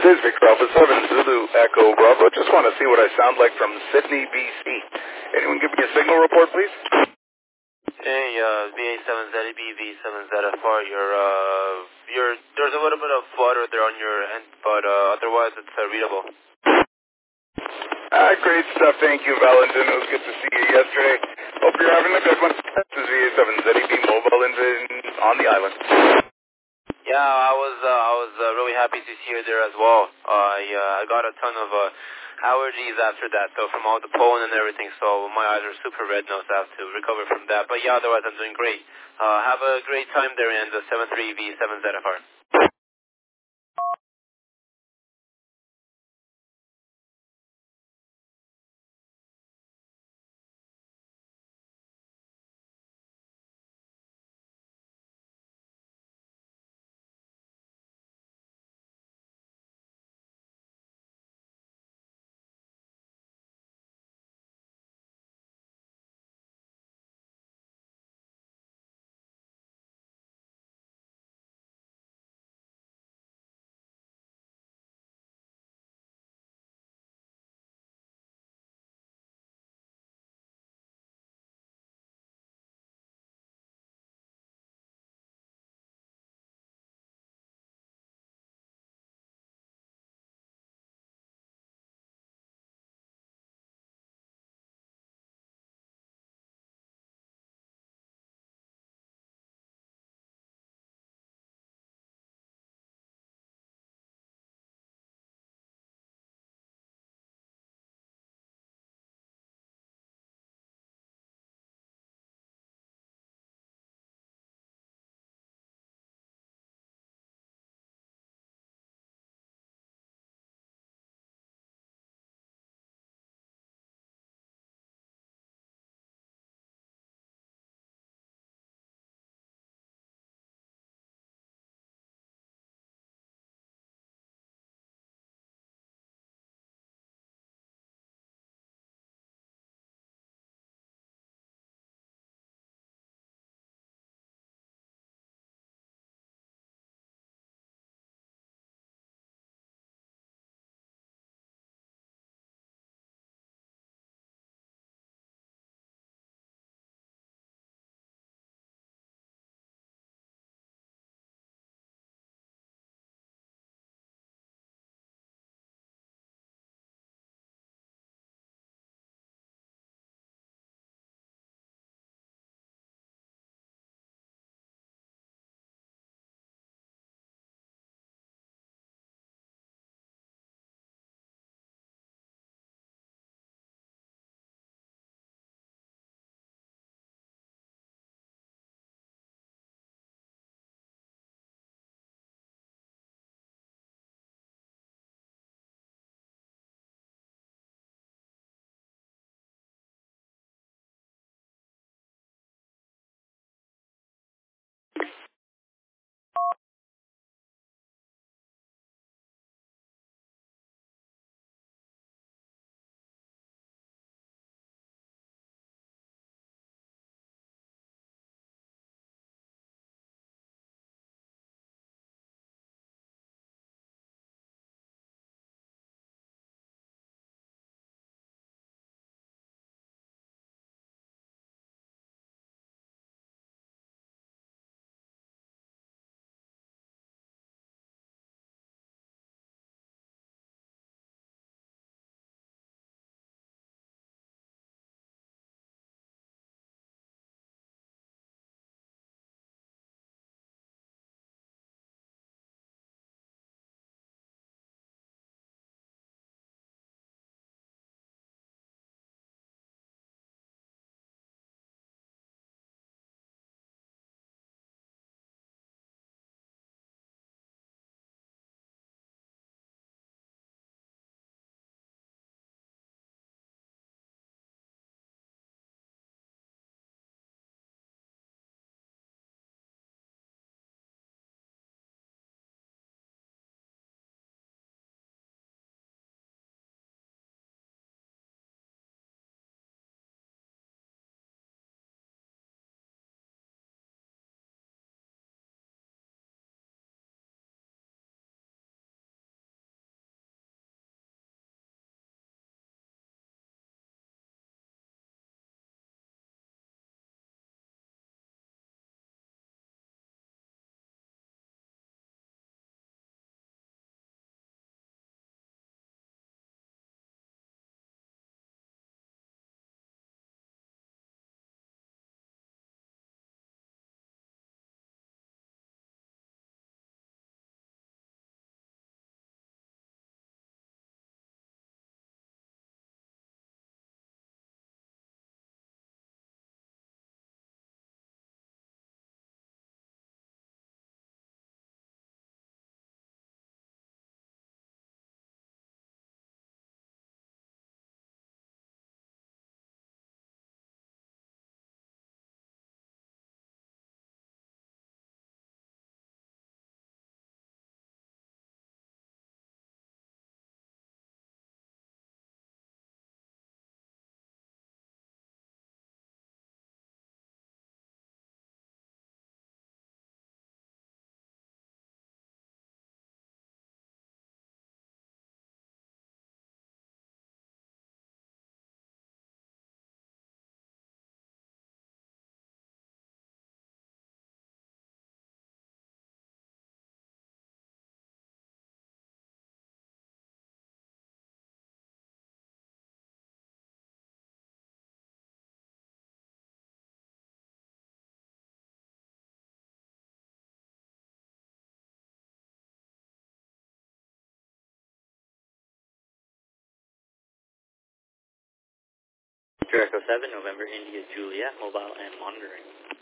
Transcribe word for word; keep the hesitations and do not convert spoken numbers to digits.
is Victor Alpha seven Zulu Echo Bravo. Just want to see what I sound like from Sydney, B C. Anyone give me a signal report, please? Hey, uh, B A seven Z B V seven Z F R, you're, uh, you're, there's a little bit of flutter there on your end, but, uh, otherwise it's uh, readable. Ah, great stuff. Thank you, Valentin. It was good to see you yesterday. Hope you're having a good one. This is V A seven Z B mobile in, on the island. Yeah, I was, uh, I was uh, really happy to see you there as well. I, uh, I got a ton of, uh, allergies after that, so from all the pollen and everything, so my eyes are super red now, so I have to recover from that. But yeah, otherwise I'm doing great. Uh, have a great time there in the seven three V seven Z F R. Victor Echo seven, November India Juliet, mobile and monitoring.